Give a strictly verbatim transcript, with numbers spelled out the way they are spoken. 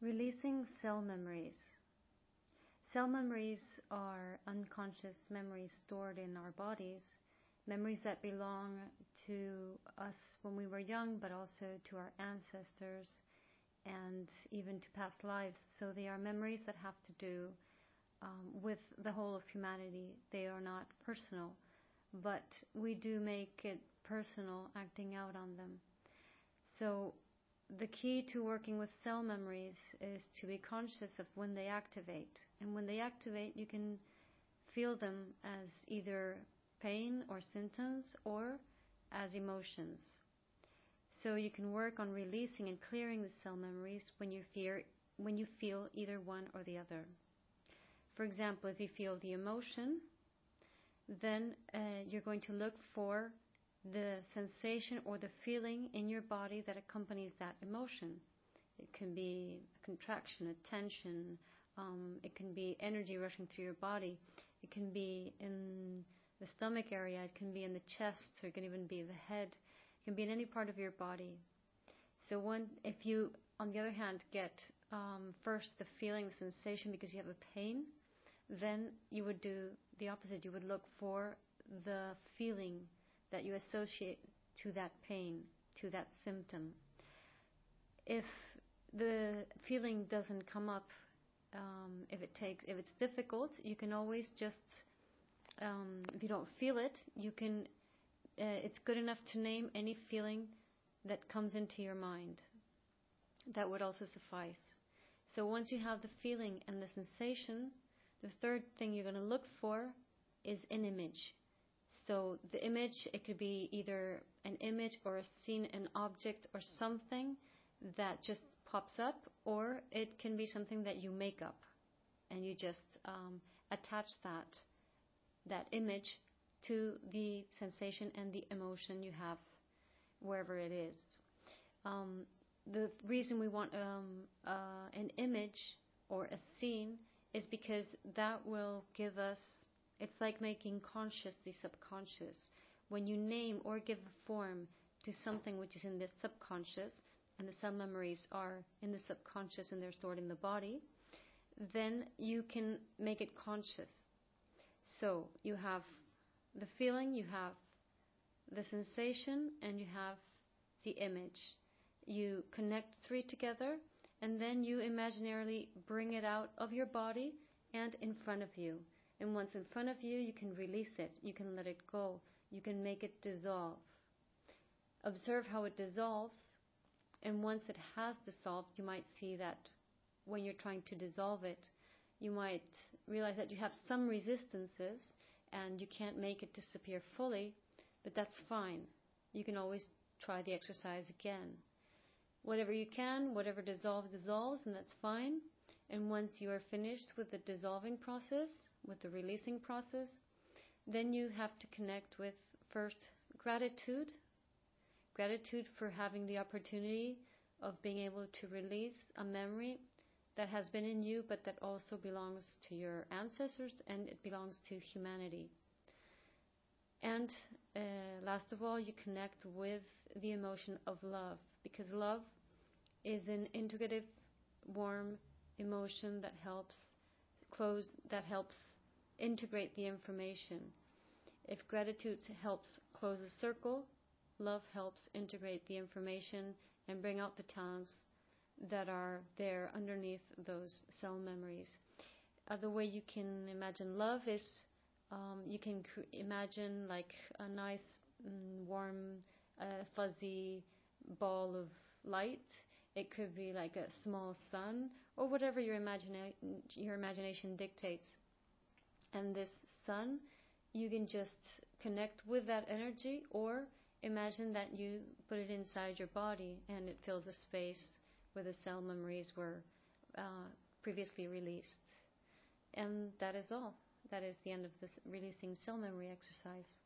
Releasing cell memories. Cell memories are unconscious memories stored in our bodies, memories that belong to us when we were young, but also to our ancestors and even to past lives. So they are memories that have to do um, with the whole of humanity. They are not personal, but we do make it personal acting out on them. So the key to working with cell memories is to be conscious of when they activate. And when they activate, you can feel them as either pain or symptoms or as emotions. So you can work on releasing and clearing the cell memories when you fear, when you feel either one or the other. For example, if you feel the emotion, then uh, you're going to look for the sensation or the feeling in your body that accompanies that emotion. It can be a contraction, a tension. Um, it can be energy rushing through your body. It can be in the stomach area. It can be in the chest, or it can even be the head. It can be in any part of your body. So one, if you, on the other hand, get um, first the feeling, the sensation because you have a pain, then you would do the opposite. You would look for the feeling that you associate to that pain, to that symptom. If the feeling doesn't come up, um, if it takes, if it's difficult, you can always just, um, if you don't feel it, you can. Uh, it's good enough to name any feeling that comes into your mind. That would also suffice. So once you have the feeling and the sensation, the third thing you're going to look for is an image. So the image, it could be either an image or a scene, an object or something that just pops up, or it can be something that you make up and you just um, attach that that image to the sensation and the emotion you have wherever it is. Um, the reason we want um, uh, an image or a scene is because that will give us, it's like making conscious the subconscious. When you name or give a form to something which is in the subconscious, and the cell memories are in the subconscious and they're stored in the body, then you can make it conscious. So you have the feeling, you have the sensation, and you have the image. You connect three together, and then you imaginarily bring it out of your body and in front of you. And once in front of you, you can release it. You can let it go. You can make it dissolve. Observe how it dissolves. And once it has dissolved, you might see that when you're trying to dissolve it, you might realize that you have some resistances and you can't make it disappear fully, but that's fine. You can always try the exercise again. Whatever you can, whatever dissolves, dissolves, and that's fine. And once you are finished with the dissolving process, with the releasing process, then you have to connect with first gratitude. Gratitude for having the opportunity of being able to release a memory that has been in you, but that also belongs to your ancestors and it belongs to humanity. And uh, last of all, you connect with the emotion of love, because love is an integrative, warm emotion that helps close, that helps integrate the information. If gratitude helps close a circle, love helps integrate the information and bring out the talents that are there underneath those cell memories. Other way you can imagine love is um, you can cr- imagine like a nice, mm, warm, uh, fuzzy ball of light. It could be like a small sun or whatever your imagina- your imagination dictates. And this sun, you can just connect with that energy, or imagine that you put it inside your body and it fills the space where the cell memories were uh, previously released. And that is all. That is the end of this releasing cell memory exercise.